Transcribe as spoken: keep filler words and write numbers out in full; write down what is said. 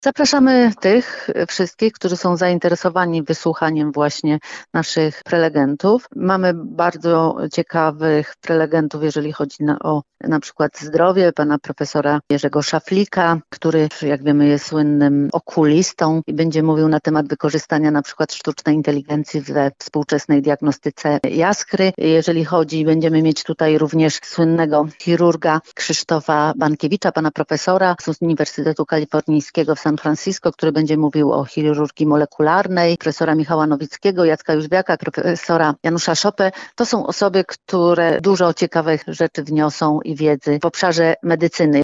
Zapraszamy tych wszystkich, którzy są zainteresowani wysłuchaniem właśnie naszych prelegentów. Mamy bardzo ciekawych prelegentów, jeżeli chodzi na, o na przykład zdrowie, pana profesora Jerzego Szaflika, który, jak wiemy, jest słynnym okulistą i będzie mówił na temat wykorzystania na przykład sztucznej inteligencji we współczesnej diagnostyce jaskry. Jeżeli chodzi, będziemy mieć tutaj również słynnego chirurga Krzysztofa Bankiewicza, pana profesora z Uniwersytetu Kalifornijskiego w San Francisco, który będzie mówił o chirurgii molekularnej, profesora Michała Nowickiego, Jacka Jóźwiaka, profesora Janusza Szopę. To są osoby, które dużo ciekawych rzeczy wniosą i wiedzy w obszarze medycyny.